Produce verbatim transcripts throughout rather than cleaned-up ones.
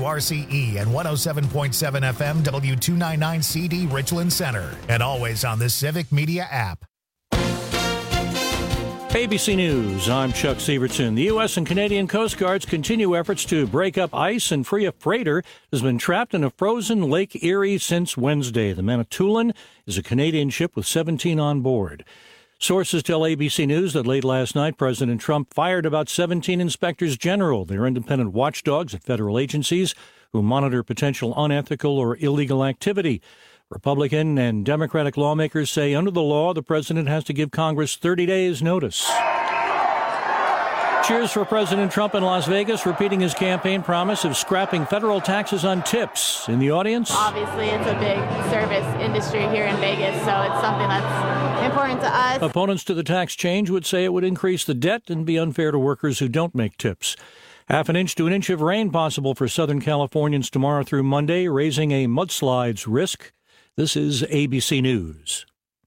W R C E and one oh seven point seven F M W two ninety-nine C D Richland Center. And always on the Civic Media app. A B C News, I'm Chuck Severson. The U S and Canadian Coast Guards continue efforts to break up ice and free a freighter that has been trapped in a frozen Lake Erie since Wednesday. The Manitoulin is a Canadian ship with seventeen on board. Sources tell A B C News that late last night, President Trump fired about seventeen inspectors general. They're independent watchdogs at federal agencies who monitor potential unethical or illegal activity. Republican and Democratic lawmakers say under the law, the president has to give Congress thirty days notice. Cheers for President Trump in Las Vegas, repeating his campaign promise of scrapping federal taxes on tips. In the audience, obviously, it's a big service industry here in Vegas, so it's something that's important to us. Opponents to the tax change would say it would increase the debt and be unfair to workers who don't make tips. Half an inch to an inch of rain possible for Southern Californians tomorrow through Monday, raising a mudslides risk. This is A B C News.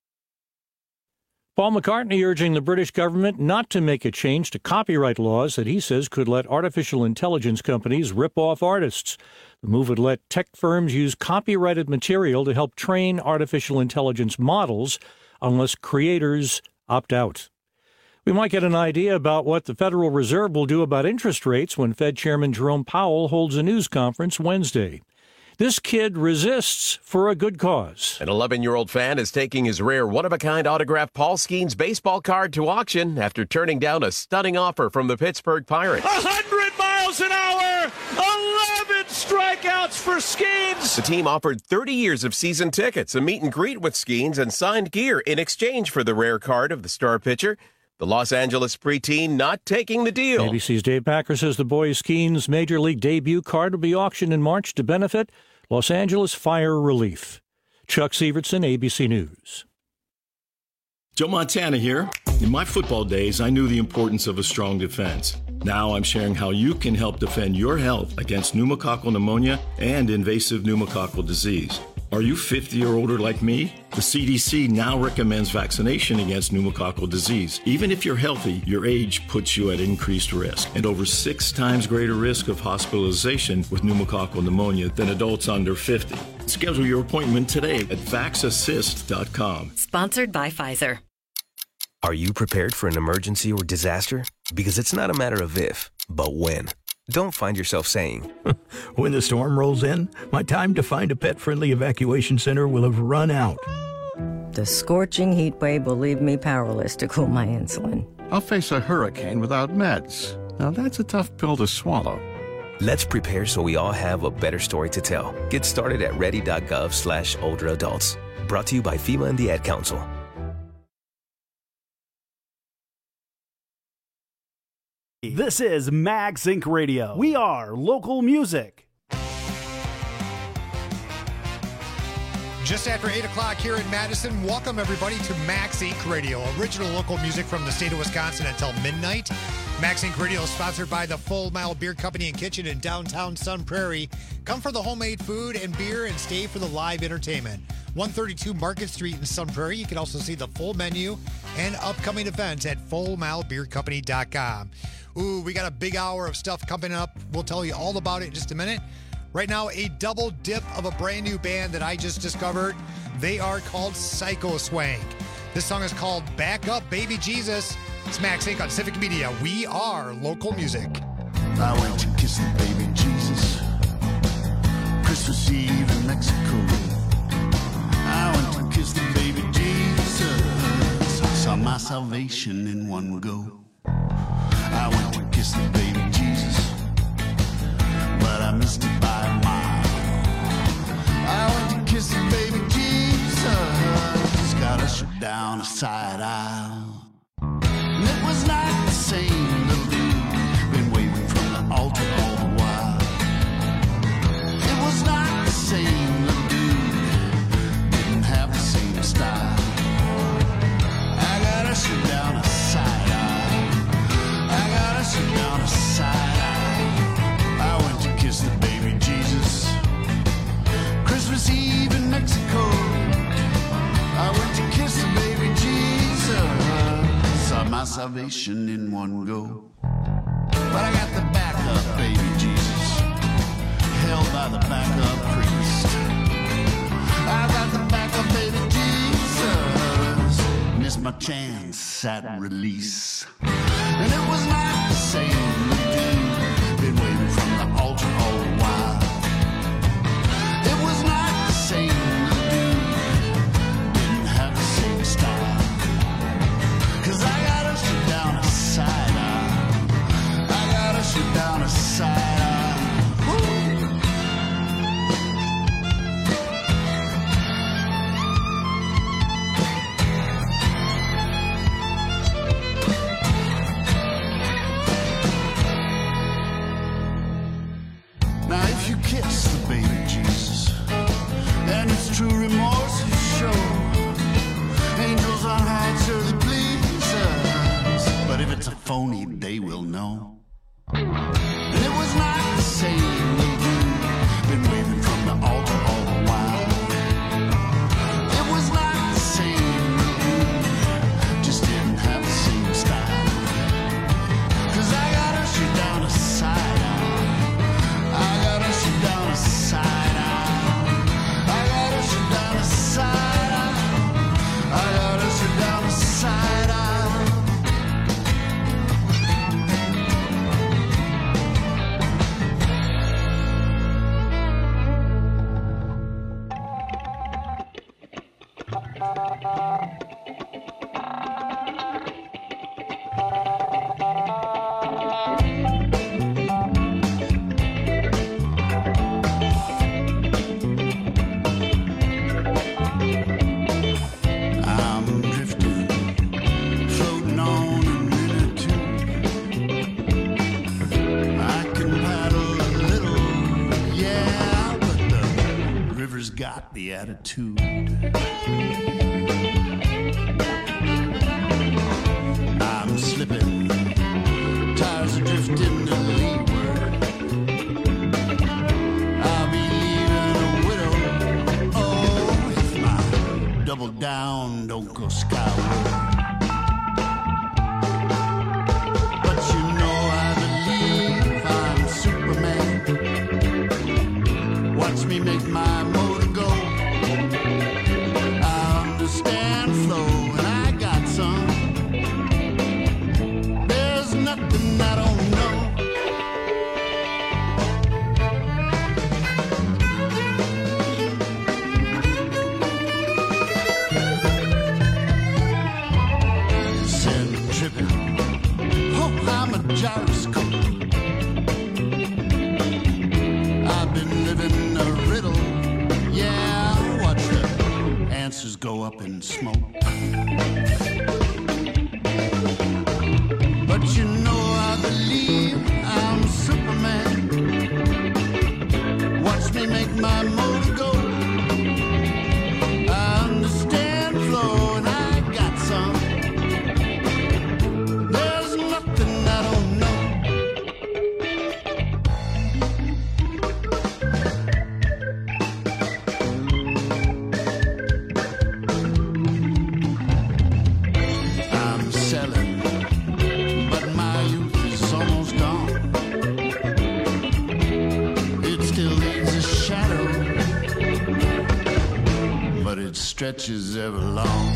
Paul McCartney urging the British government not to make a change to copyright laws that he says could let artificial intelligence companies rip off artists. The move would let tech firms use copyrighted material to help train artificial intelligence models unless creators opt out. We might get an idea about what the Federal Reserve will do about interest rates when Fed Chairman Jerome Powell holds a news conference Wednesday. This kid resists for a good cause. An eleven-year-old fan is taking his rare one-of-a-kind autographed Paul Skeens baseball card to auction after turning down a stunning offer from the Pittsburgh Pirates. one hundred miles an hour! eleven strikeouts for Skeens! The team offered thirty years of season tickets, a meet and greet with Skeens, and signed gear in exchange for the rare card of the star pitcher. The Los Angeles preteen not taking the deal. A B C's Dave Packer says the boy Skeens' Major League debut card will be auctioned in March to benefit Los Angeles Fire Relief. Chuck Severson, A B C News. Joe Montana here. In my football days, I knew the importance of a strong defense. Now I'm sharing how you can help defend your health against pneumococcal pneumonia and invasive pneumococcal disease. Are you fifty or older like me? The C D C now recommends vaccination against pneumococcal disease. Even if you're healthy, your age puts you at increased risk and over six times greater risk of hospitalization with pneumococcal pneumonia than adults under fifty. Schedule your appointment today at vax assist dot com. Sponsored by Pfizer. Are you prepared for an emergency or disaster? Because it's not a matter of if, but when. Don't find yourself saying, when the storm rolls in, my time to find a pet-friendly evacuation center will have run out. The scorching heat wave will leave me powerless to cool my insulin. I'll face a hurricane without meds. Now that's a tough pill to swallow. Let's prepare so we all have a better story to tell. Get started at ready.gov slash older adults. Brought to you by FEMA and the Ad Council. This is MagSync Radio. We are local music. Just after eight o'clock here in Madison, welcome everybody to MagSync Radio, original local music from the state of Wisconsin until midnight. MagSync Radio is sponsored by the Full Mile Beer Company and Kitchen in downtown Sun Prairie. Come for the homemade food and beer and stay for the live entertainment. one thirty-two Market Street in Sun Prairie. You can also see the full menu and upcoming events at full mile beer company dot com. Ooh, we got a big hour of stuff coming up. We'll tell you all about it in just a minute. Right now, a double dip of a brand new band that I just discovered. They are called Psycho Swank. This song is called Back Up, Baby Jesus. It's MagSync on Civic Media. We are local music. I went to kiss the baby Jesus. Christmas Eve in Mexico. I went to kiss the baby Jesus. I saw my salvation in one go. I went to kiss the baby Jesus, but I missed it by a mile. I went to kiss the baby Jesus, got ushered down a side aisle. And it was not the same little dude, been waving from the altar all the while. It was not the same little dude, didn't have the same style. I got ushered down a side aisle. I got ushered down a side aisle. I went to kiss the baby Jesus. Christmas Eve in Mexico. I went to kiss the baby Jesus. Saw my salvation in one go. But I got the back up, baby Jesus. by the backup priest. I got the backup, baby Jesus. Missed my chance at release. And it was not the same dude. Been waiting from the altar all the while. It was not the same dude. Didn't have the same style. Cause I gotta shoot down a side eye. I gotta shoot down a side eye. Now if you kiss the baby Jesus, and it's true remorse you show, angels on high surely please us. But if it's a phony, they will know. And it was not the same dude, been waving from the altar all the while. It was not the same dude, just didn't have the same style. Cause I gotta shoot down a side eye. I gotta shoot down a side eye. I gotta shoot down a side eye. I gotta shoot down a side eye. I'm drifting, floating on a minute two. I can paddle a little, yeah, but the river's got the attitude. I'm slipping, tires are drifting to leeward. I'll be leaving a widow. Oh, if my double down don't go skyward. But you know I believe I'm Superman. Watch me make my motor go. I understand flow and I got some. There's nothing I don't know. Centripetal. Oh, I'm a gyroscope. I've been living a riddle. Yeah, watch the answers go up in smoke. But you know I believe I'm Superman. Watch me make my motor go. I understand flow and I got some. There's nothing I don't know. I'm selling, but my youth is almost gone. It still leaves a shadow, but it stretches ever long.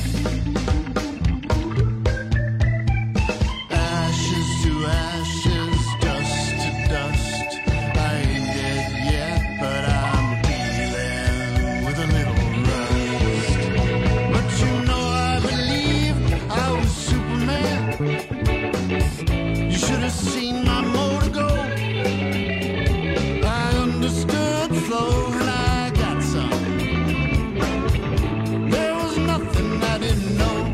Ashes to ashes, dust to dust. I ain't dead yet, but I'm dealing with a little rust. But you know I believe I was Superman. You should have seen my motor go. I understood flow and I got some. There was nothing I didn't know.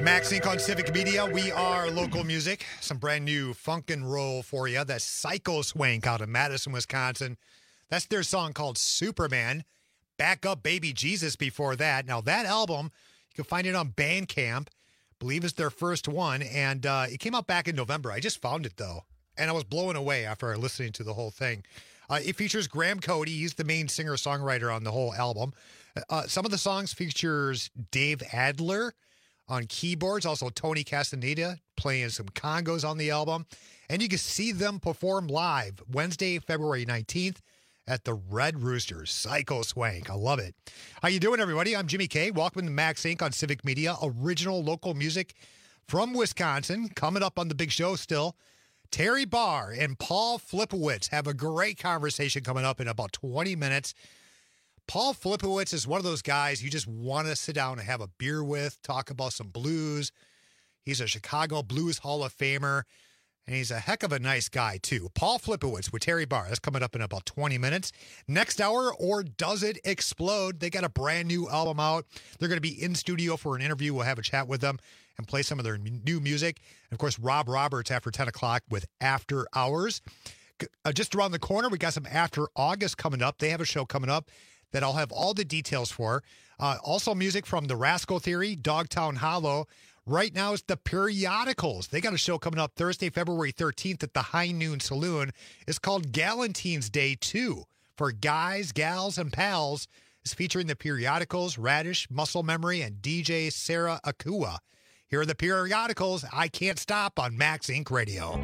Max Inc on Civic Media. We are local music. Some brand new funk and roll for you. That's Psycho Swank out of Madison, Wisconsin. That's their song called Superman. Back Up Baby Jesus before that. Now, that album, you can find it on Bandcamp. I believe it's their first one. And uh, it came out back in November. I just found it, though. And I was blown away after listening to the whole thing. Uh, it features Graham Cody. He's the main singer-songwriter on the whole album. Uh, some of the songs features Dave Adler on keyboards, also Tony Castaneda playing some congos on the album. And you can see them perform live Wednesday, February nineteenth at the Red Roosters. Psycho Swank. I love it. How you doing, everybody? I'm Jimmy K. Welcome to Max Inc on Civic Media. Original local music from Wisconsin. Coming up on the big show still, Terry Barr and Paul Flipowitz have a great conversation coming up in about twenty minutes. Paul Flipowitz is one of those guys you just want to sit down and have a beer with, talk about some blues. He's a Chicago Blues Hall of Famer, and he's a heck of a nice guy, too. Paul Flipowitz with Terry Barr. That's coming up in about twenty minutes. Next hour, Or Does It Explode? They got a brand new album out. They're going to be in studio for an interview. We'll have a chat with them and play some of their new music. And, of course, Rob Roberts after ten o'clock with After Hours. Uh, just around the corner, we got some After August coming up. They have a show coming up that I'll have all the details for. Uh, also music from The Rascal Theory, Dogtown Hollow. Right now it's the Periodicals. They got a show coming up Thursday, February thirteenth at the High Noon Saloon. It's called Galentine's Day two. For guys, gals, and pals. It's featuring the Periodicals, Radish, Muscle Memory, and D J Sarah Akua. Here are the Periodicals. I Can't Stop on Max Inc Radio.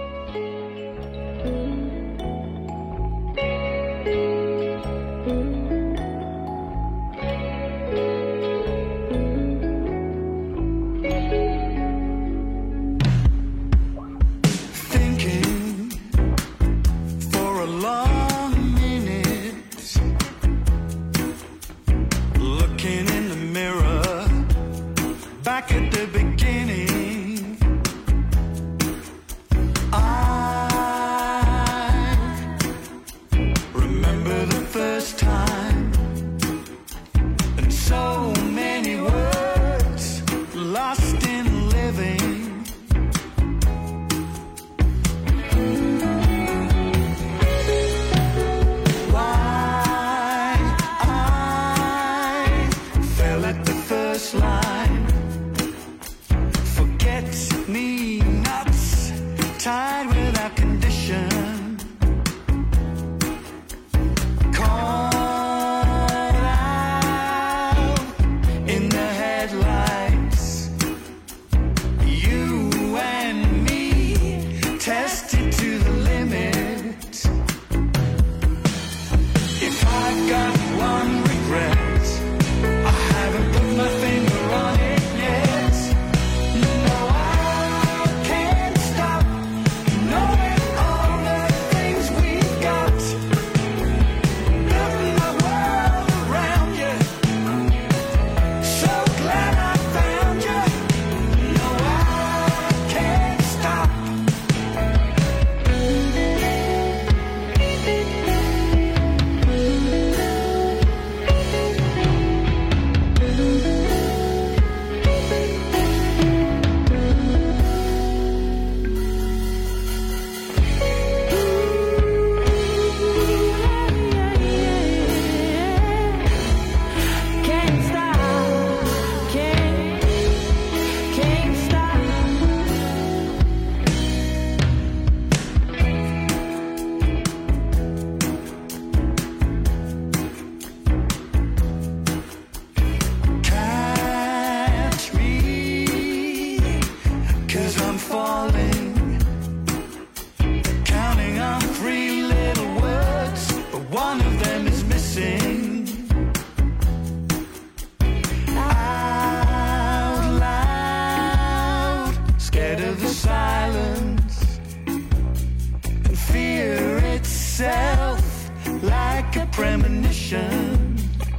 Back at the beginning, I remember the first time, and so many words lost in living. Why I fell at the first line. Me nuts, tied without condition, caught out in the headlights. You and me tested to the limit. If I got one regret, I haven't put my finger on it yet. Premonition.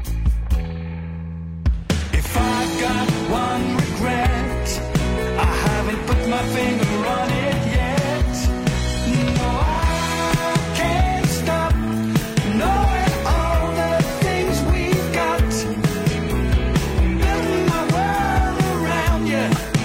If I got one regret, I haven't put my finger on it yet. No, I can't stop knowing all the things we've got. Building my world around you.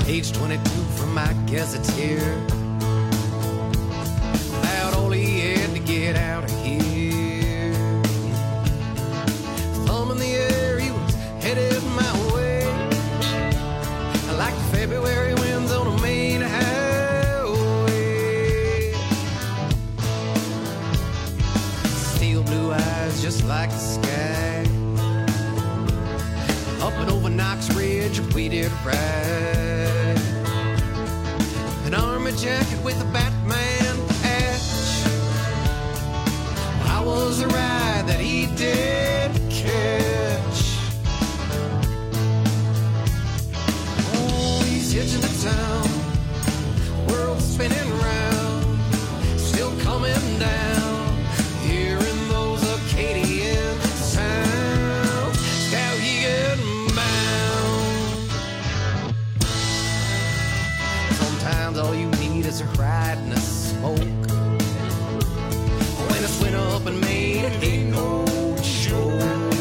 Page twenty-two from my gazetteer. About all he had to get out of here. Thumb in the air, he was headed my way. Like the February winds on a main highway. Steel blue eyes just like the sky. Up and over Knox Ridge, we did ride. An army jacket with a Batman patch. I was the ride that he did catch. Oh, he's hitching to town, world spinning round, still coming down, hearing those Acadian sounds. Skowhegan bound. Sometimes all you need is a ride and a smoke. When it's went up and made it ain't no joke.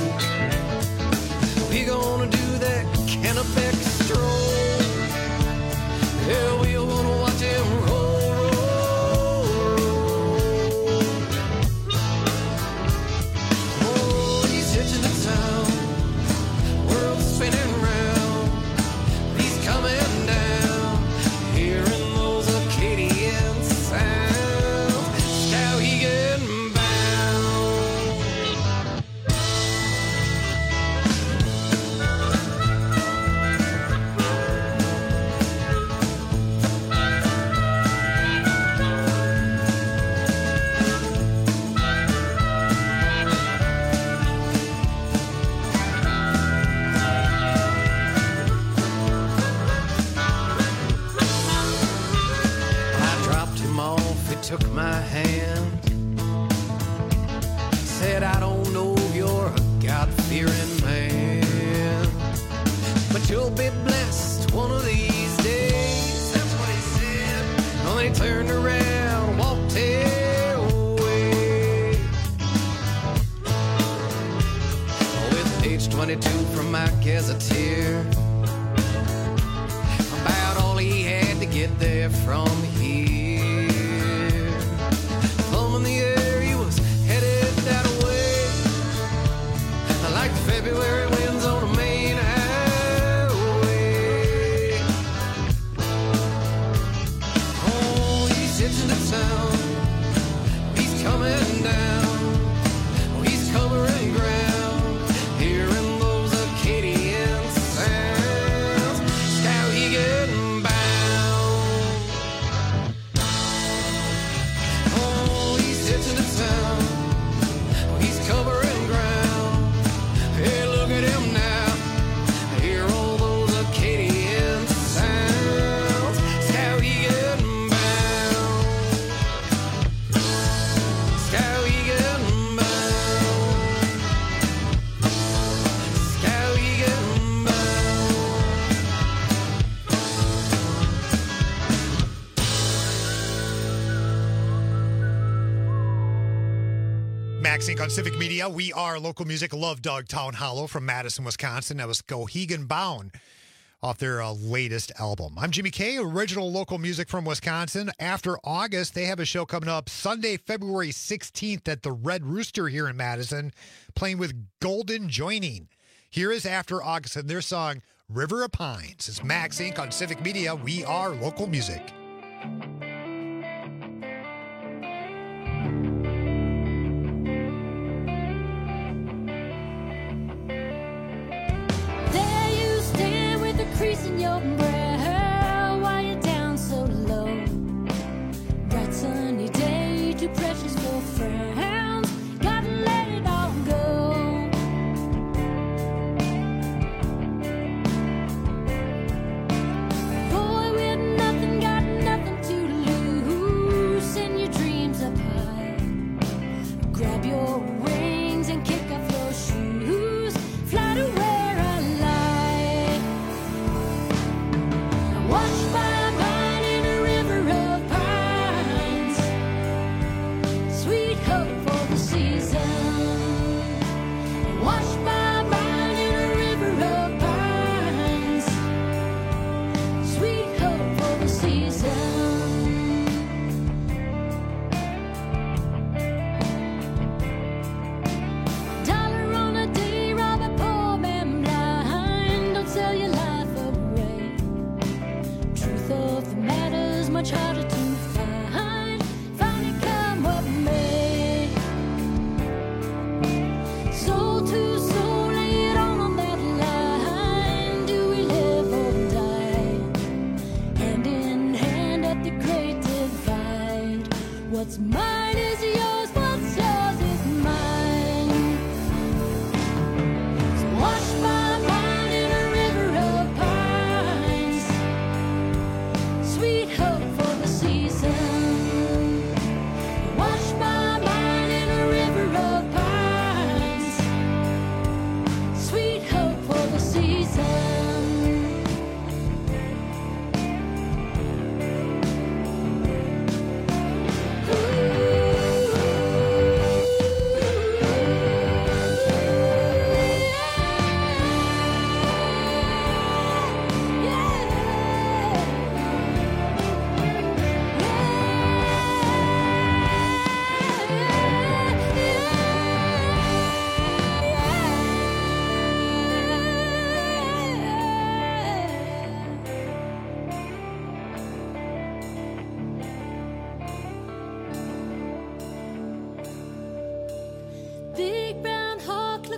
We gonna do that Kennebec stroll. Yeah, we gonna watch him roll, roll, roll. Oh, he's hitching to town, world spinning round. He's coming down, hearing those Acadian sounds. Skowhegan bound. I dropped him off, he took my hand. Said, I don't know if you're a God-fearing man, but you'll be blessed one of these days. That's what he said. Well, they turned around, walked away. With page twenty-two from my gazetteer. About all he had to get there from here. Thumb in the air, he was headed that way. Like the February winds on a main highway. Oh, he's hitching to town, he's coming down, oh, he's covering ground, hearing those Acadian sounds. Skowhegan bound. Oh, he's hitching to town, oh, he's covering ground. Hey, look at him now, hear all those Acadian sounds. Skowhegan bound. Skowhegan bound. Skowhegan bound. Max Inc on Civic Media. We are local music. Love Dog Town Hollow from Madison, Wisconsin. That was Skowhegan Bound off their uh, latest album. I'm Jimmy K, original local music from Wisconsin. After August, they have a show coming up Sunday, February sixteenth at the Red Rooster here in Madison, playing with Golden Joining. Here is After August and their song River of Pines. It's Max Inc on Civic Media. We are local music. There you stand with a crease in your brow while you're down so low. Bright sunny day, too precious for frowns. Gotta let it all go. Boy with nothing, got nothing to lose. Send your dreams up high. Grab your wings and kick off your shoes. Fly to where I lie.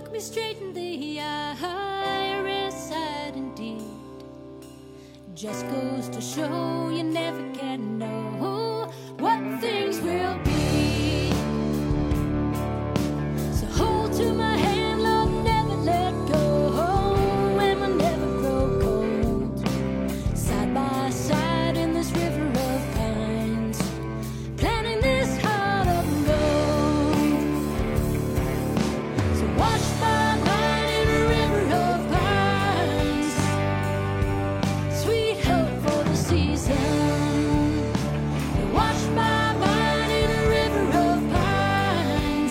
look me straight in the eye, rare sight indeed. Just goes to show you never can know what things will be. So hold to my hand, Lord, never let go, and we'll never grow cold. Side by side in this river of pines, planting this heart of gold. So watch my mind in a river of pines, sweet hope for the season. Watch my mind in a river of pines,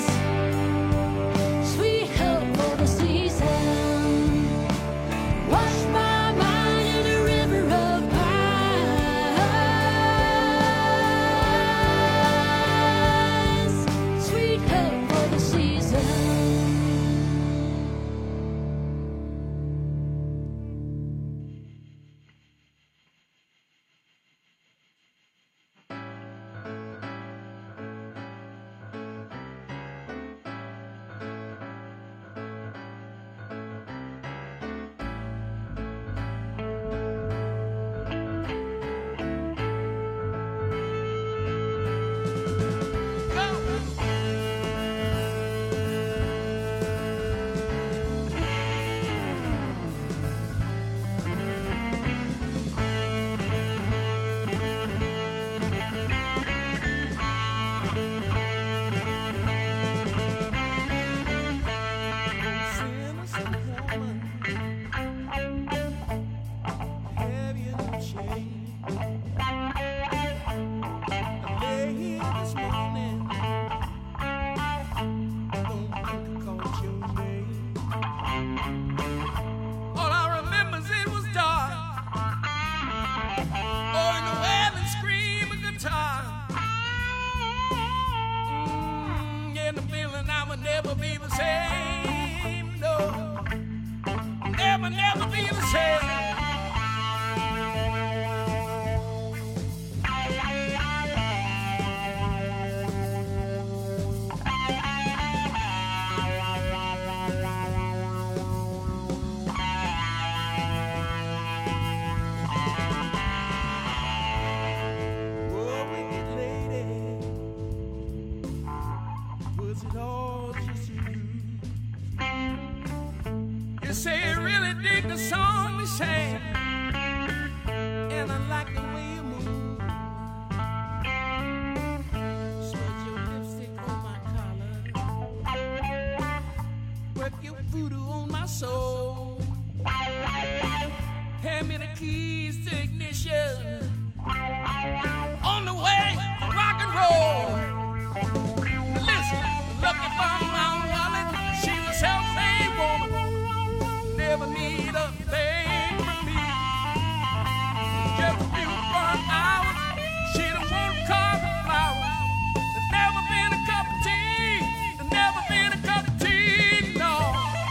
sweet hope for the season. Watch my mind in a river of pines, sweet hope for the season. All I remember is it was dark. Oh, and the wailing scream of guitar. Mm, and the feeling I would never be the same. No, never, never be the same. Oh, wicked lady, was it all just you? You say you really dig the song we sang, and I like the way you move. Smudge your lipstick on my collar, work your voodoo on my soul. Hand me the keys to ignition. On the way to rock and roll. Listen, looking for my wallet. She was self-made woman. Never need a thing from me. Just a few fun hours. She don't want a cup of flowers. There's never been a cup of tea. There's never been a cup of tea, no.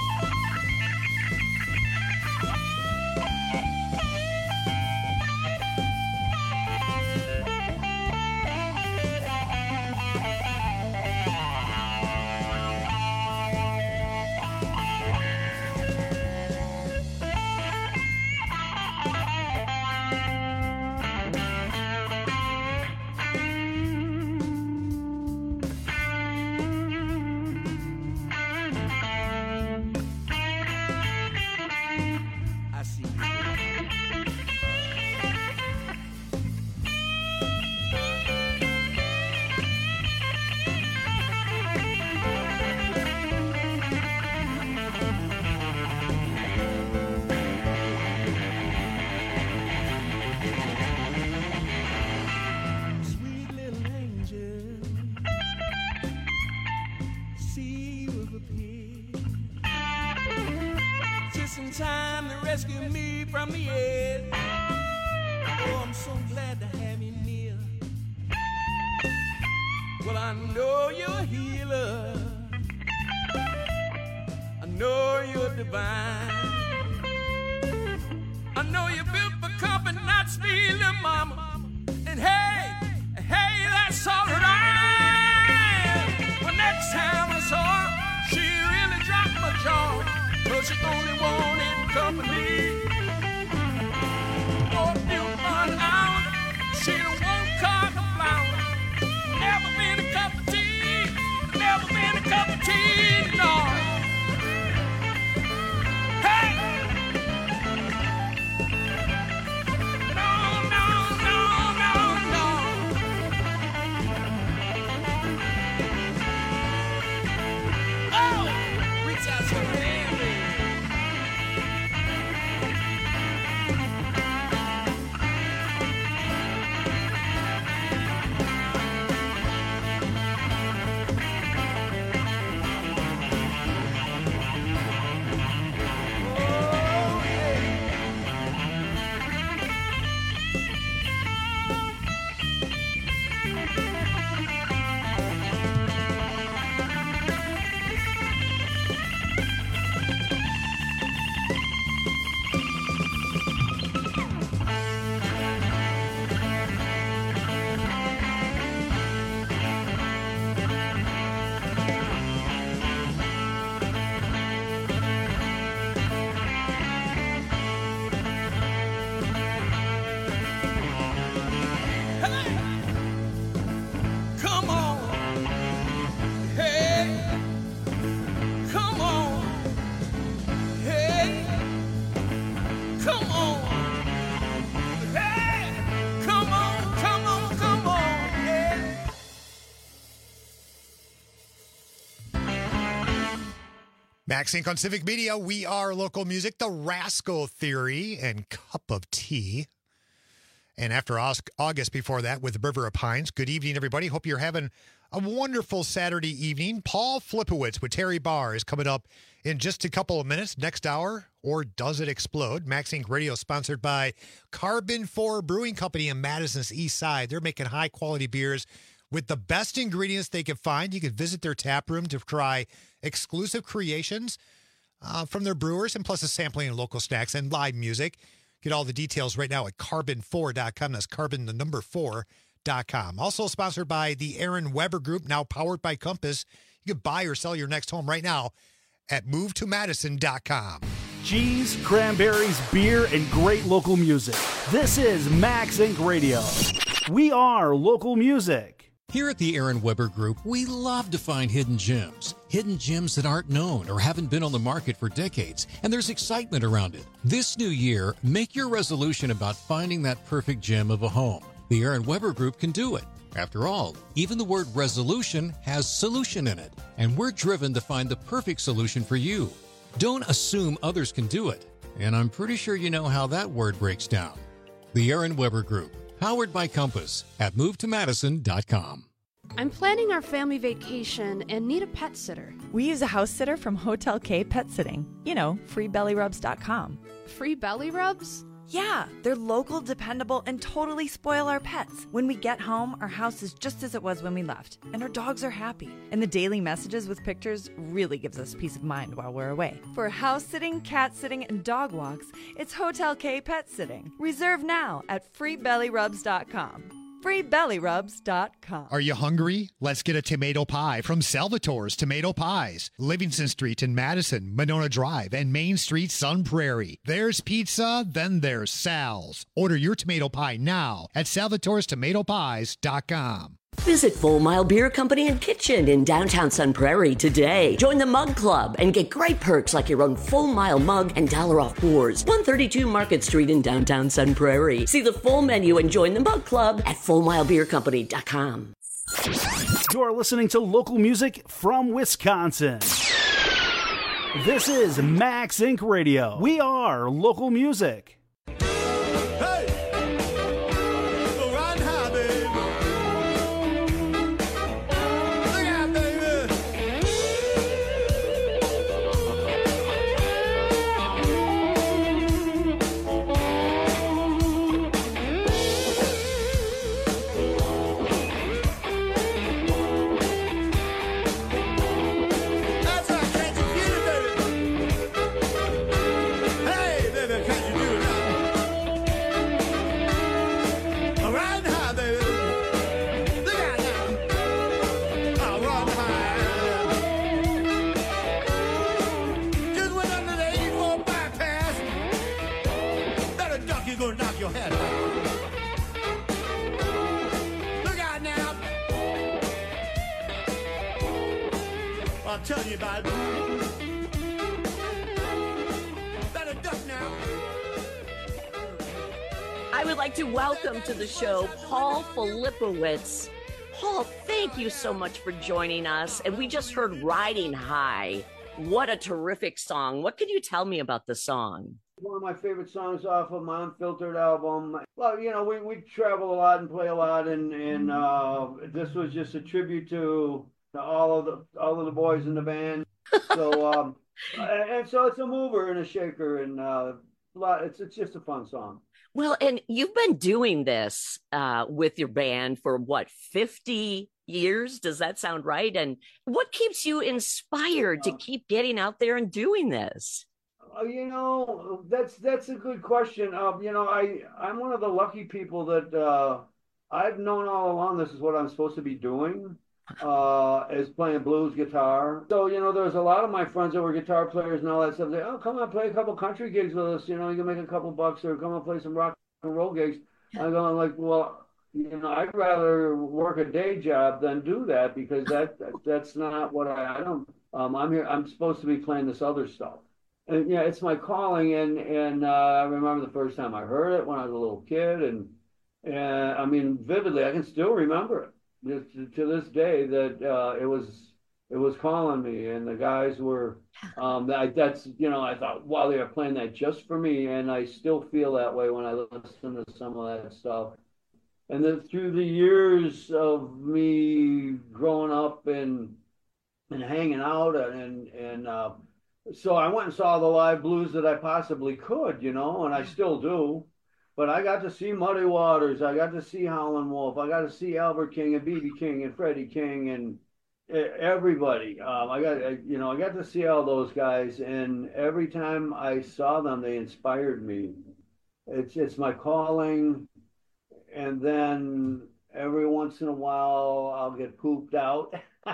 I see. Sweet little angel, see you have appeared. Just in time to rescue me from the edge. Oh, I'm so glad to have you near. Well, I know you're a healer. I know you're divine. I know you're built for comfort, not speed, little mama. And hey, hey, that's all right. Well, next time I saw her, she really dropped my jaw. she only wanted company. For a few fun hours, she don't want cotton flower. Never been a cup of tea, never been a cup of tea, no. Hey! No, no, no, no, no. Oh, reach out your hand, baby. Come on. Hey. Come on. Hey. Come on. Hey. Come on, come on, come on. Hey. Max Inc on Civic Media. We are local music, The Rascal Theory, and Cup of Tea. And after August before that with River of Pines. Good evening, everybody. Hope you're having a wonderful Saturday evening. Paul Flipowitz with Terry Barr is coming up in just a couple of minutes. Next hour, or Does It Explode? Max Inc Radio sponsored by Carbon four Brewing Company in Madison's East Side. They're making high-quality beers with the best ingredients they can find. You can visit their tap room to try exclusive creations uh, from their brewers, and plus a sampling of local snacks and live music. Get all the details right now at carbon four dot com. That's carbon, the number four dot com. Also sponsored by the Aaron Weber Group, now powered by Compass. You can buy or sell your next home right now at move to madison dot com. Cheese, cranberries, beer, and great local music. This is Max Inc Radio. We are local music. Here at the Aaron Weber Group, we love to find hidden gems. Hidden gems that aren't known or haven't been on the market for decades, and there's excitement around it. This new year, make your resolution about finding that perfect gem of a home. The Aaron Weber Group can do it. After all, even the word resolution has solution in it, and we're driven to find the perfect solution for you. Don't assume others can do it, and I'm pretty sure you know how that word breaks down. The Aaron Weber Group, powered by Compass, at move to madison dot com. I'm planning our family vacation and need a pet sitter. We use a house sitter from Hotel K Pet Sitting. You know, free belly rubs dot com. Free belly rubs? Yeah, they're local, dependable, and totally spoil our pets. When we get home, our house is just as it was when we left, and our dogs are happy. And the daily messages with pictures really gives us peace of mind while we're away. For house sitting, cat sitting, and dog walks, it's Hotel K Pet Sitting. Reserve now at free belly rubs dot com. free belly rubs dot com. Are you hungry? Let's get a tomato pie from Salvatore's Tomato Pies. Livingston Street in Madison, Monona Drive, and Main Street, Sun Prairie. There's pizza, then there's Sal's. Order your tomato pie now at salvatores tomato pies dot com. Visit Full Mile Beer Company and Kitchen in downtown Sun Prairie today. Join the Mug Club and get great perks like your own Full Mile mug and dollar off pours. one thirty-two Market Street in downtown Sun Prairie. See the full menu and join the Mug Club at full mile beer company dot com. You're listening to local music from Wisconsin. This is Max Inc Radio. We are local music. Hey, baby, can you do it now? you're gonna knock your head. Look out now. I'm telling you about it. Better duck now. I would like to welcome to the show Paul Filipowicz. Paul, thank you so much for joining us. And we just heard Riding High. What a terrific song. What can you tell me about the song? One of my favorite songs off of my Unfiltered album. Well, you know, we, we travel a lot and play a lot, and, and uh, this was just a tribute to, to all of the all of the boys in the band. So, um, and, and so it's a mover and a shaker, and uh, a lot. It's it's just a fun song. Well, and you've been doing this uh, with your band for what, fifty years? Does that sound right? And what keeps you inspired to keep getting out there and doing this? Uh, you know, that's that's a good question. Uh, you know, I I'm one of the lucky people that uh, I've known all along this is what I'm supposed to be doing, uh, is playing blues guitar. So, you know, there's a lot of my friends that were guitar players and all that stuff. They, oh, come on, play a couple country gigs with us. You know, you can make a couple bucks, or come and play some rock and roll gigs. I'm going like, well, you know, I'd rather work a day job than do that, because that, that that's not what I, I don't, um, I'm here, I'm supposed to be playing this other stuff. And yeah, it's my calling. And, and uh, I remember the first time I heard it when I was a little kid, and, and I mean, vividly, I can still remember it. To, to this day, that uh, it was it was calling me, and the guys were um, that, that's you know I thought, wow, they are playing that just for me, and I still feel that way when I listen to some of that stuff. And then through the years of me growing up and and hanging out, and and uh, so I went and saw the live blues that I possibly could, you know, and I still do. But I got to see Muddy Waters, I got to see Howlin' Wolf, I got to see Albert King and B B King and Freddie King and everybody. Um, I got, you know, I got to see all those guys, and every time I saw them, they inspired me. It's it's my calling, and then every once in a while I'll get pooped out,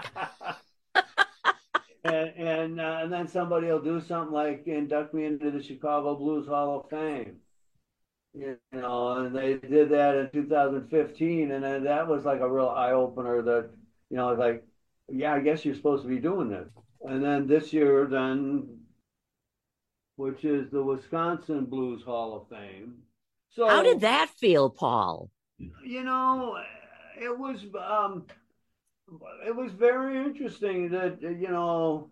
and and, uh, and then somebody will do something like induct me into the Chicago Blues Hall of Fame. You know, and they did that in two thousand fifteen, and then that was like a real eye opener. That, you know, like, yeah, I guess you're supposed to be doing this. And then this year, then, which is the Wisconsin Blues Hall of Fame. So how did that feel, Paul? You know, it was um, it was very interesting that, you know.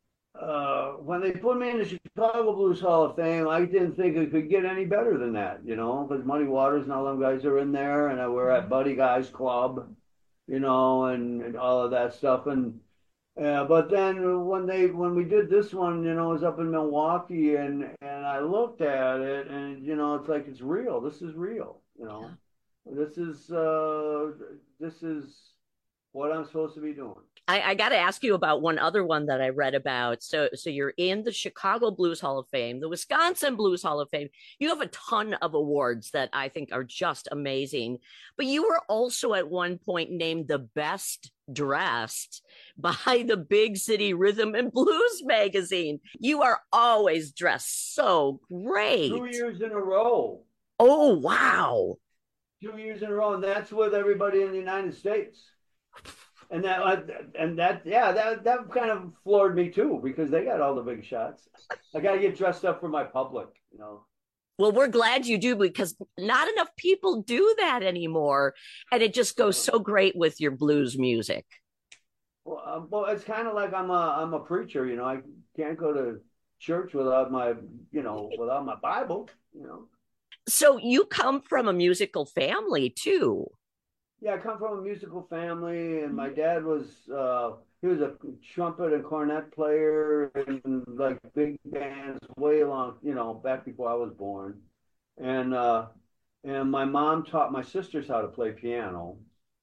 Uh, when they put me in the Chicago Blues Hall of Fame, I didn't think it could get any better than that, you know, because Muddy Waters and all them guys are in there, and we're at Buddy Guy's Club, you know, and, and all of that stuff. And uh, but then when they when we did this one, you know, it was up in Milwaukee, and and I looked at it, and you know, it's like, it's real. This is real, you know. This is uh, this is what I'm supposed to be doing. I, I got to ask you about one other one that I read about. So, so you're in the Chicago Blues Hall of Fame, the Wisconsin Blues Hall of Fame. You have a ton of awards that I think are just amazing. But you were also at one point named the best dressed by the Big City Rhythm and Blues magazine. You are always dressed so great. Two years in a row. Oh, wow. Two years in a row, and that's with everybody in the United States. And that, and that, yeah, that that kind of floored me too, because they got all the big shots. I got to get dressed up for my public, you know. Well, we're glad you do, because not enough people do that anymore, and it just goes so great with your blues music. Well, um, well, it's kind of like I'm a I'm a preacher, you know. I can't go to church without my, you know, without my Bible, you know. So you come from a musical family too. Yeah, I come from a musical family, and my dad was, uh, he was a trumpet and cornet player in like big bands way long, you know, back before I was born. And, uh, and my mom taught my sisters how to play piano.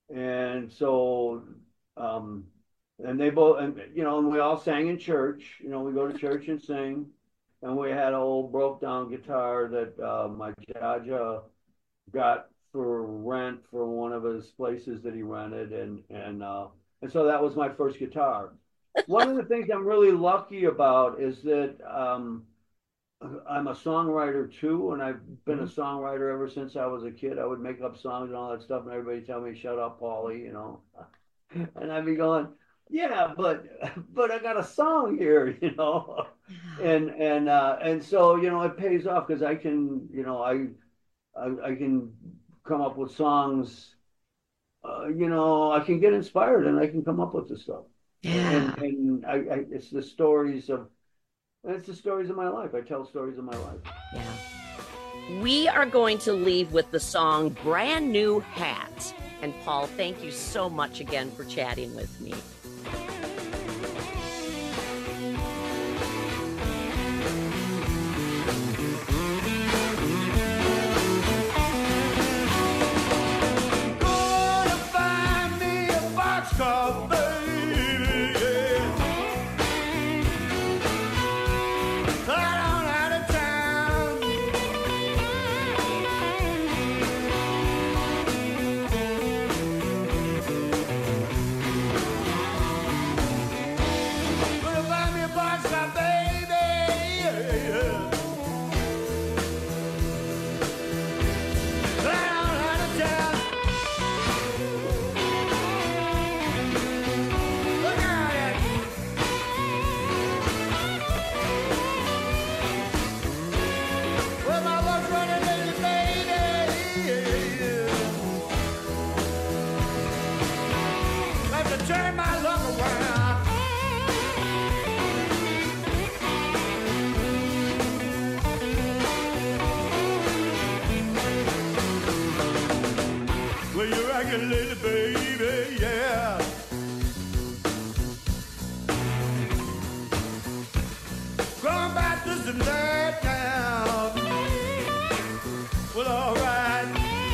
And so, um, and they both, and, you know, and we all sang in church, you know, we go to church and sing. And we had an old broke down guitar that uh, my Jaja got for rent for one of his places that he rented, and and uh, and so that was my first guitar. One of the things I'm really lucky about is that um, I'm a songwriter too, and I've been Mm-hmm. a songwriter ever since I was a kid. I would make up songs and all that stuff, and everybody tell me, "Shut up, Paulie," you know. And I'd be going, "Yeah, but but I got a song here," you know. And and uh, and so you know, it pays off because I can, you know, I, I I can come up with songs. Uh, you know, I can get inspired and I can come up with the stuff. Yeah. And and I, I it's the stories of. It's the stories of my life. I tell stories of my life. Yeah. We are going to leave with the song Brand New Hat. And Paul, thank you so much again for chatting with me. Gonna find me a boxcar, baby, yeah. Right on out of town. Gonna find me a boxcar, baby, yeah. Right on out of town. Look out at well, my luck's running lazy, baby. Have to turn my luck around. Well, you're rockin' lazy, baby, yeah. Going back this and that now. Well, all right.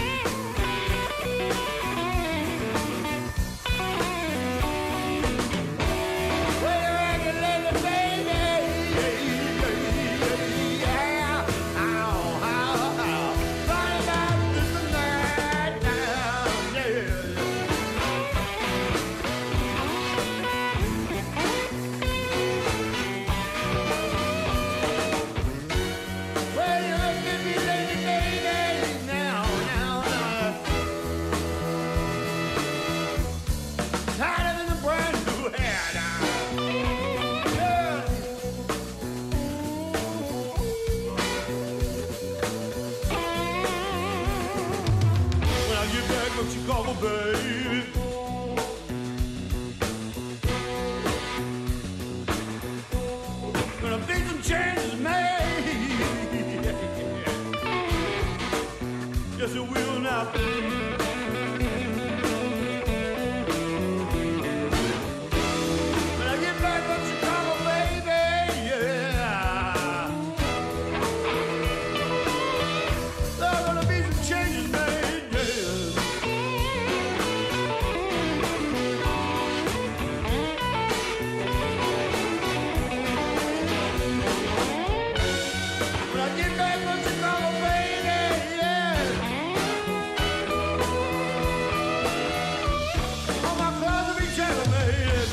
Well, you're rockin' lazy, baby, yeah. Ow, ow, ow. Going back this and that now, yeah. Well, you look at me, lady, baby, now, now, now. Tired of the brand new hair now. Yeah. When I get back from Chicago, baby. Gonna be some changes made. Yes, it will now. When I get back from Chicago, baby, yeah. There's gonna be some changes made, yeah. When I get back from Chicago, baby, yeah. All my clothes will be tailor-made.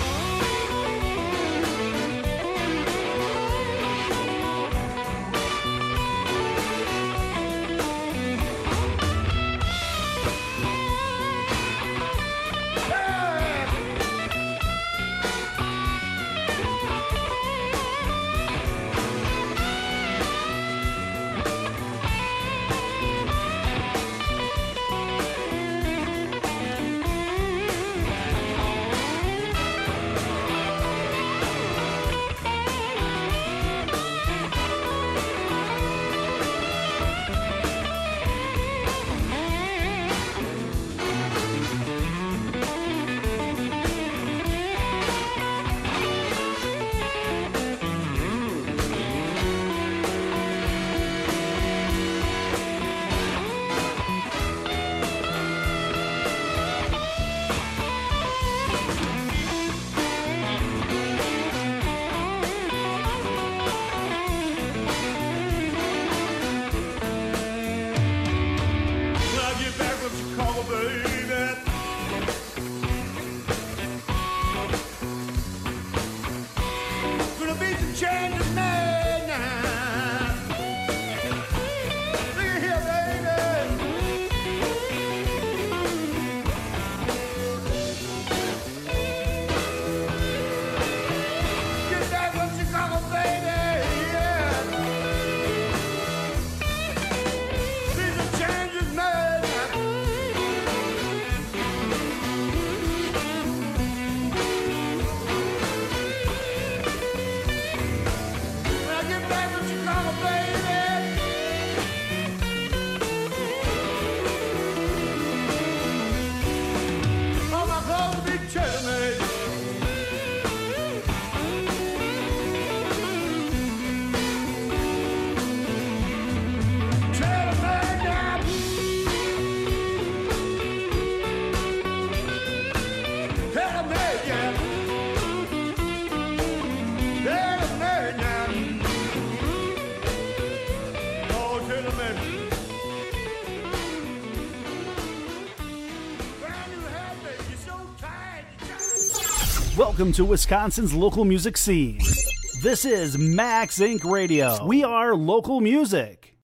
Welcome to Wisconsin's local music scene. This is Max Incorporated. Radio. We are local music.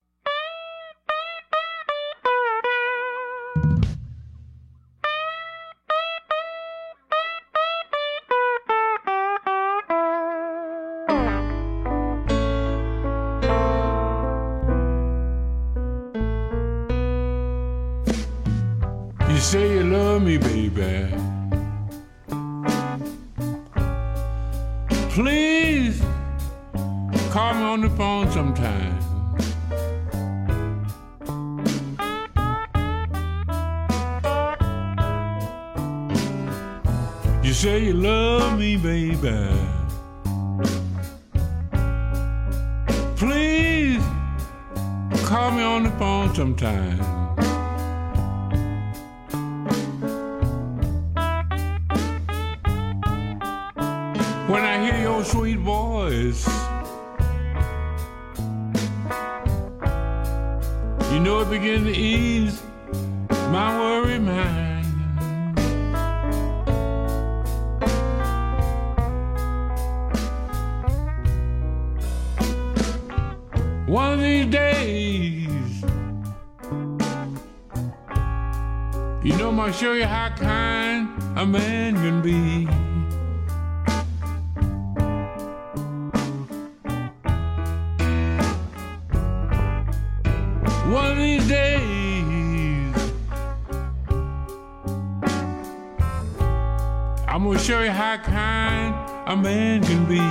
You say you love me, baby. Please call me on the phone sometime. You say you love me, baby. Please call me on the phone sometime. When I hear your sweet voice, you know it begin to ease my worry mind. One of these days, you know I'm gonna show you how kind a man can be. One of these days, I'm gonna show you how kind a man can be.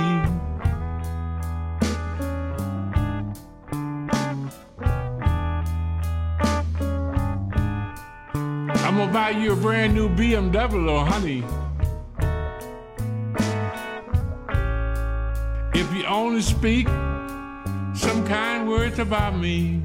I'm gonna buy you a brand new B M W, honey. If you only speak some kind words about me.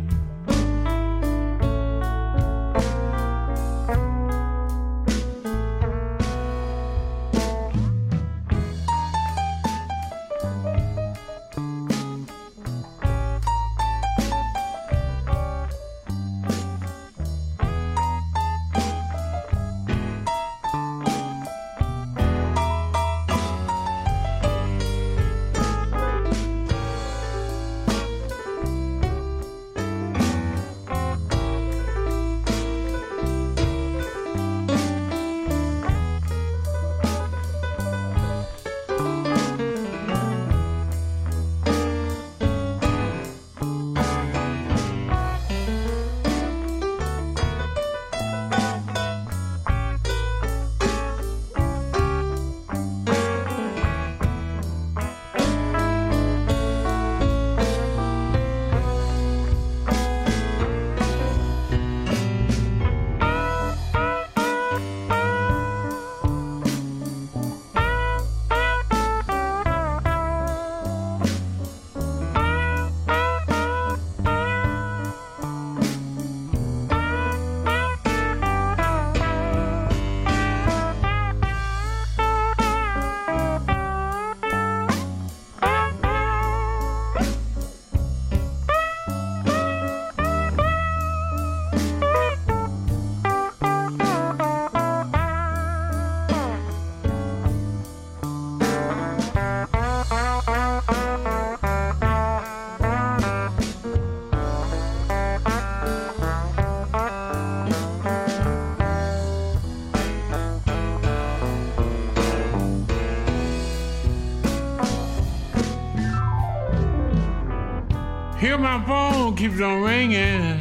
Here my phone keeps on ringing.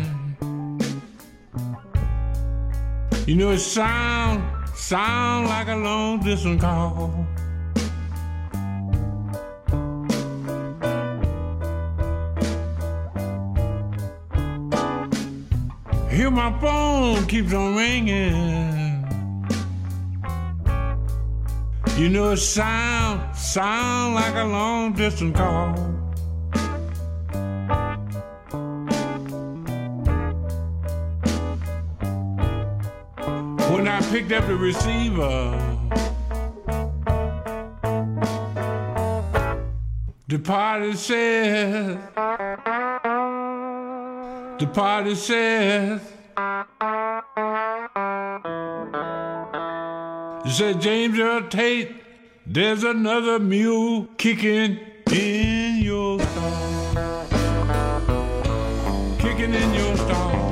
You know it sound, sound like a long distance call. Here my phone keeps on ringing. You know it sound, sound like a long distance call. When I picked up the receiver, the party says, the party says, it said James Earl Tate There's another mule kicking in your stall. Kicking in your stall.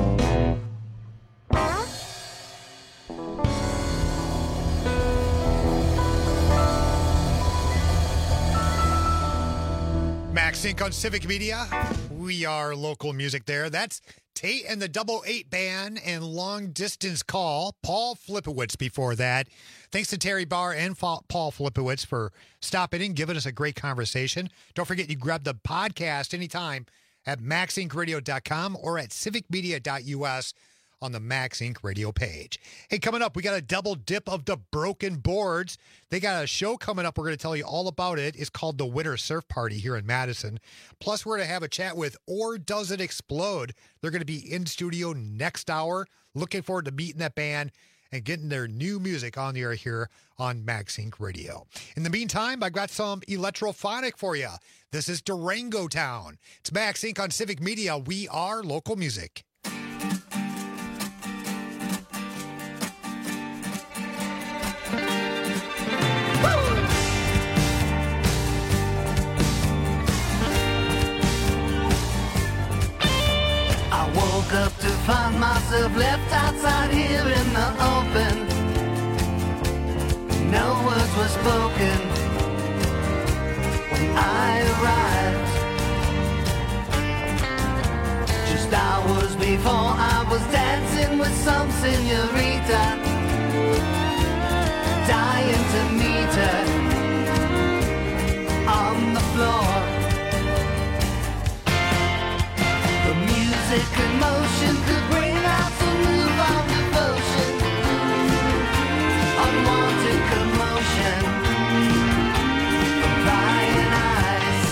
MaxSync on Civic Media. We are local music there. That's Tate and the Double Eight Band and Long Distance Call. Paul Flipowitz before that. Thanks to Terry Barr and Paul Flipowitz for stopping in, giving us a great conversation. Don't forget, you grab the podcast anytime at max inc radio dot com or at civic media dot u s on the MaxSync Radio page. Hey, coming up, we got a double dip of the Broken Boards. They got a show coming up. We're going to tell you all about it. It's called the Winter Surf Party here in Madison. Plus, we're going to have a chat with Or Does It Explode? They're going to be in studio next hour. Looking forward to meeting that band and getting their new music on the air here on MaxSync Radio. In the meantime, I got some electrophonic for you. This is Durango Town. It's MaxSync on Civic Media. We are local music. Woke up to find myself left outside here in the open. No words were spoken when I arrived. Just hours before I was dancing with some señorita, dying to meet her on the floor. Music and motion could bring out some newfound devotion, unwanted commotion from prying eyes,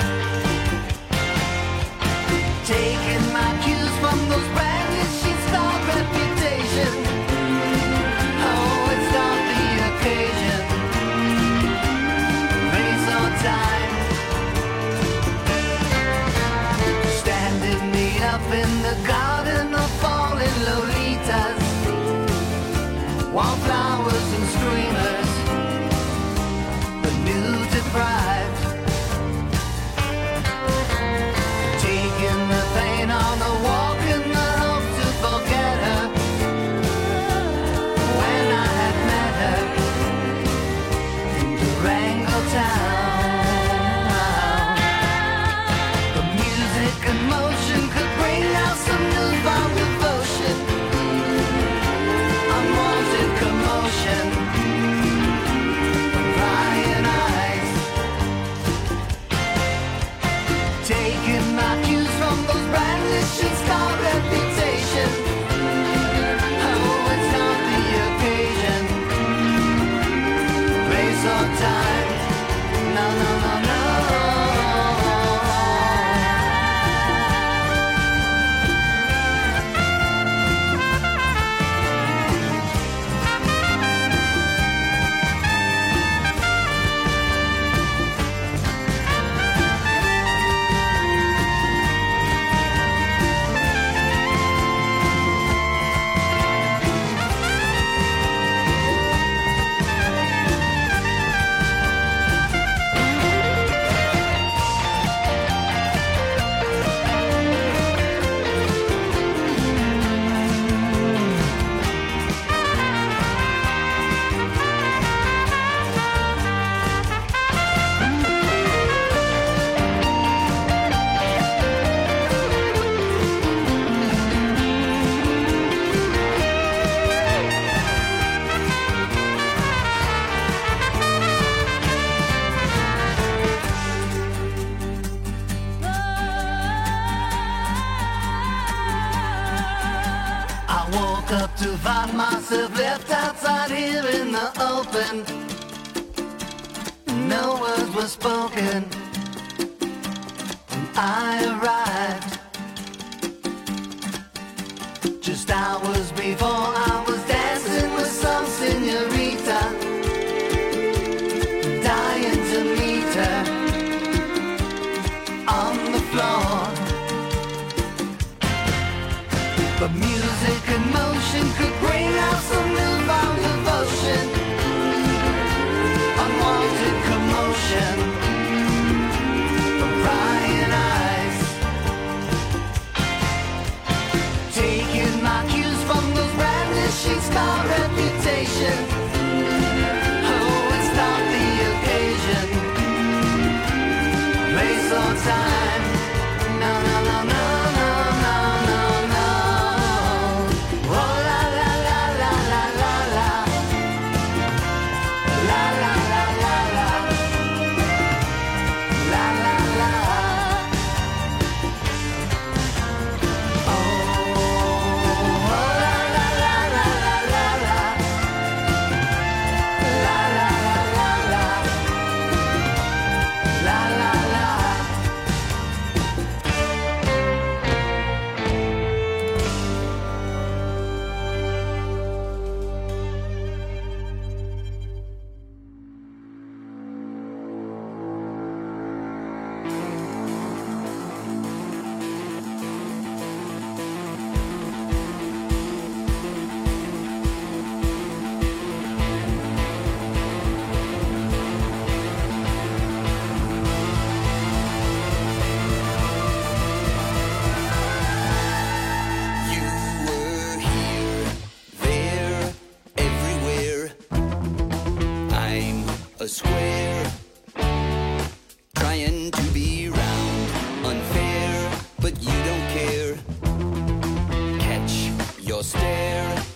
taking my cues from those brandishing star reputation. Oh, it's not the occasion, race or time. Up in the garden of falling lolitas, wildflowers and streamers, the new deprived, taking the pain on a walk in the hope to forget her. When I had met her in Durango Town, the music and motion could some newfound devotion, unwanted commotion, prying eyes, taking my cues from those brandishing star reputation. Oh, it's not the occasion, race or time, no, no, no, no. To find myself left outside here in the open. No words were spoken when I arrived. Just hours before I was dancing with some señorita, dying to meet her on the floor. But music and motion could bring out some newfound devotion, unwanted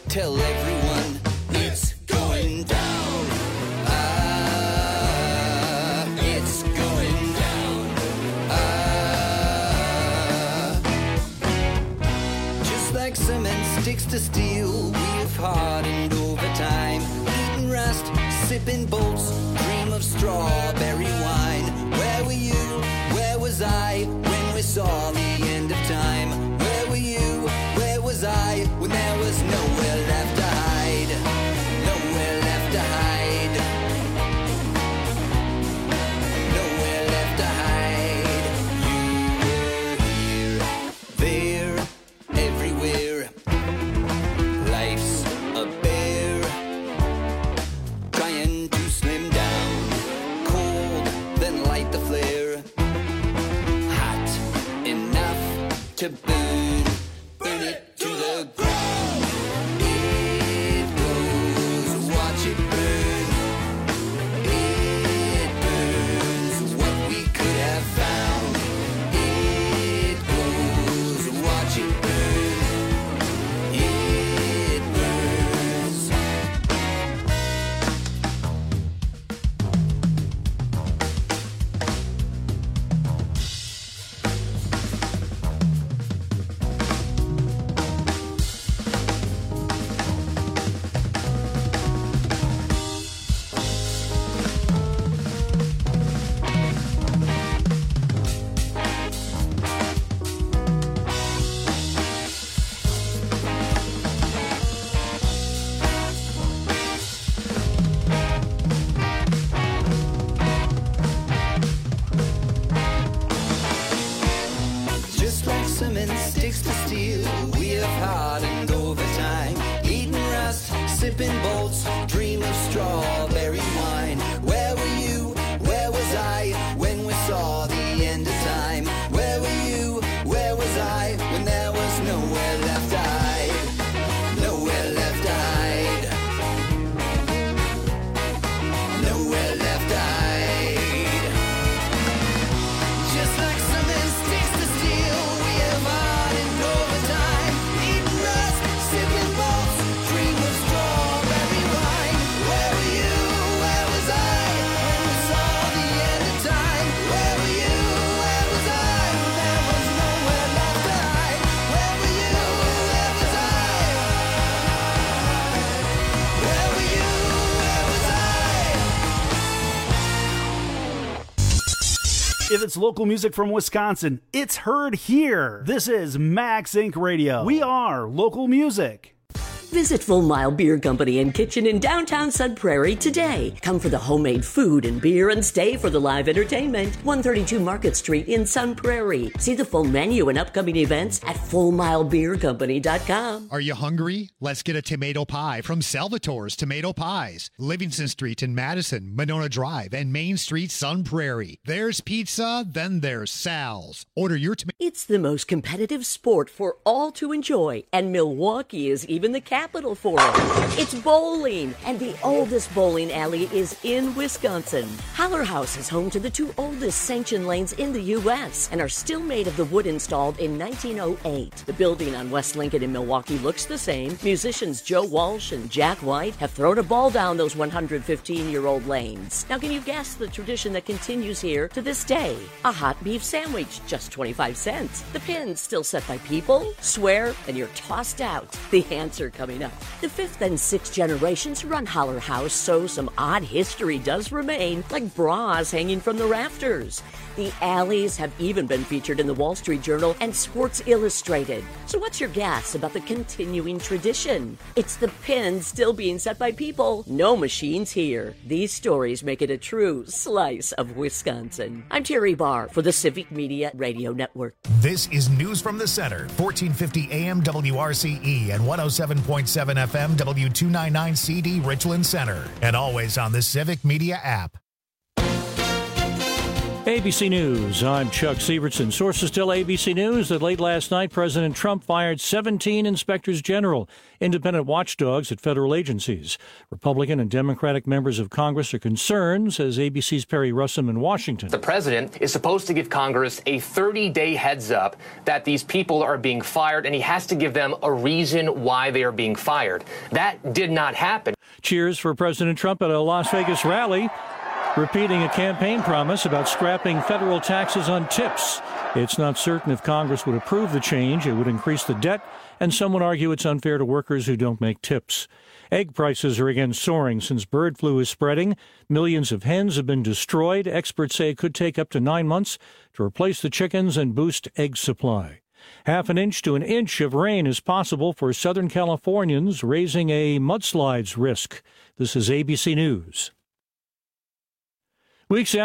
Tell everyone it's going down. Ah, it's going down. Ah. Just like cement sticks to steel, we've hardened over time. Eating rust, sipping bolts, dream of strawberry wine. Where were you? Where was I when we saw the end of time? Where were you? Where was I when there was nowhere left to hide? Nowhere left to hide. Nowhere left to hide. You were here, there, everywhere. Life's a bear, trying to slim down. Cold, then light the flare. Hot enough to burn, burn it to the ground. It goes, watch it burn. It burns what we could have found. It goes, watch it burn. It burns. Just like cement sticks to steel, we have hardened over time. Eating rust, sipping bolts, dream of strawberry wine. Where were you? Where was I when we saw the end of time? Where were you? Where was I when there was nowhere left to hide? Nowhere left to hide. Nowhere left to hide. Just like cement sticks to steel, we have hardened over time. Eating rust, sipping bolts, dream of strawberry wine. Where were you? Where was I when we saw the end of time? Where were you? Where was I when there was nowhere left to hide? Where were you? Where was I? Where were you? Where was I? If it's local music from Wisconsin, it's heard here. This is Max Incorporated. Radio. We are local music. Visit Full Mile Beer Company and Kitchen in downtown Sun Prairie today. Come for the homemade food and beer and stay for the live entertainment. one thirty-two Market Street in Sun Prairie. See the full menu and upcoming events at full mile beer company dot com. Are you hungry? Let's get a tomato pie from Salvatore's Tomato Pies. Livingston Street in Madison, Monona Drive, and Main Street, Sun Prairie. There's pizza, then there's Sal's. Order your tomato. It's the most competitive sport for all to enjoy, and Milwaukee is even the capital for it. It's bowling, and the oldest bowling alley is in Wisconsin. Holler House is home to the two oldest sanctioned lanes in the U S and are still made of the wood installed in nineteen oh eight. The building on West Lincoln in Milwaukee looks the same. Musicians Joe Walsh and Jack White have thrown a ball down those one hundred fifteen-year-old lanes. Now, can you guess the tradition that continues here to this day? A hot beef sandwich, just twenty-five cents. The pins still set by people, swear, and you're tossed out. The answer coming up. The fifth and sixth generations run Holler House, so some odd history does remain, like bras hanging from the rafters. The alleys have even been featured in the Wall Street Journal and Sports Illustrated. So what's your guess about the continuing tradition? It's the pins still being set by people. No machines here. These stories make it a true slice of Wisconsin. I'm Terry Barr for the Civic Media Radio Network. This is News from the Center, fourteen fifty A M W R C E and one oh seven point seven F M W two ninety-nine C D Richland Center. And always on the Civic Media app. A B C News, I'm Chuck Severson. Sources tell A B C News that late last night, President Trump fired seventeen inspectors general, independent watchdogs at federal agencies. Republican and Democratic members of Congress are concerned, says A B C's Perry Russum in Washington. The president is supposed to give Congress a thirty-day heads up that these people are being fired, and he has to give them a reason why they are being fired. That did not happen. Cheers for President Trump at a Las Vegas rally, repeating a campaign promise about scrapping federal taxes on tips. It's not certain if Congress would approve the change. It would increase the debt, and some would argue it's unfair to workers who don't make tips. Egg prices are again soaring since bird flu is spreading. Millions of hens have been destroyed. Experts say it could take up to nine months to replace the chickens and boost egg supply. Half an inch to an inch of rain is possible for Southern Californians, raising a mudslides risk. This is A B C News. Weeks after